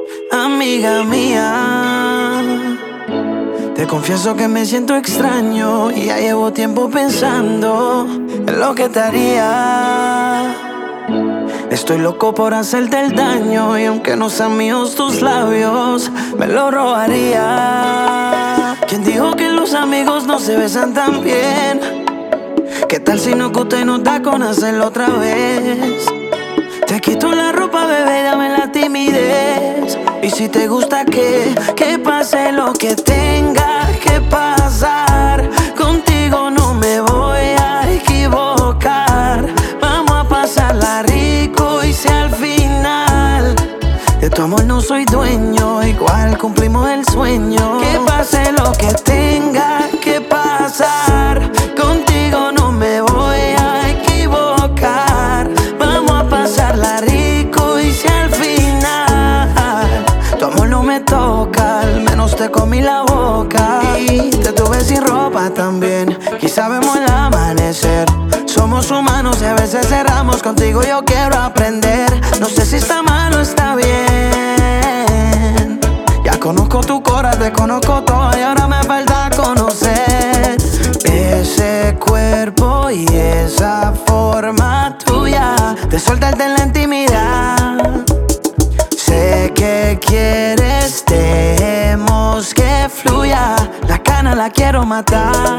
Amiga mía, te confieso que me siento extraño y ya llevo tiempo pensando en lo que te haría. Estoy loco por hacerte el daño y aunque no sean míos tus labios, me lo robaría. ¿Quién dijo que los amigos no se besan tan bien? ¿Qué tal si nos gusta y nos da con hacerlo otra vez? Te quito la ropa, bebé, dame la timidez. Y si te gusta que pase lo que tenga que pasar, contigo no me voy a equivocar. Vamos a pasarla rico y si al final de tu amor no soy dueño, igual cumplimos el sueño. Que pase lo que tenga que pasar, contigo no me voy a equivocar. Vamos a pasarla rico y si al final tu amor no me toca, al menos te comí la boca. Y te tuve sin ropa también, quizá vemos el amanecer. Somos humanos y a veces cerramos, contigo yo quiero aprender. No sé si está mal o está bien. Ya conozco tu corazón, te conozco todo y ahora me falta conocer ese cuerpo y esa forma tuya de soltarte en la intimidad. Sé que quieres, dejemos que fluya. La cana la quiero matar.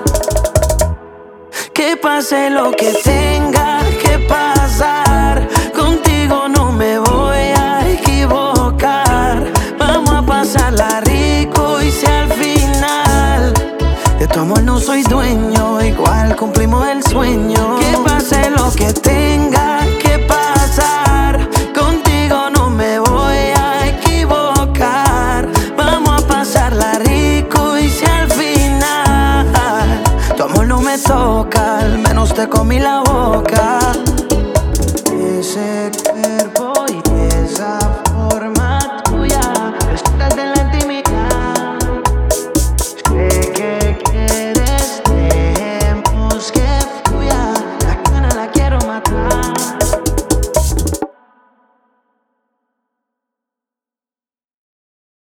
Que pase lo que tenga que pasar, contigo no me voy a equivocar. Vamos a pasarla rico y si al final de tu amor no soy dueño, igual cumplimos el sueño. Que pase lo que tenga que pasar, contigo no me voy a equivocar. Vamos a pasarla rico y si al final tu amor no me toca, al menos te comí la boca. Ese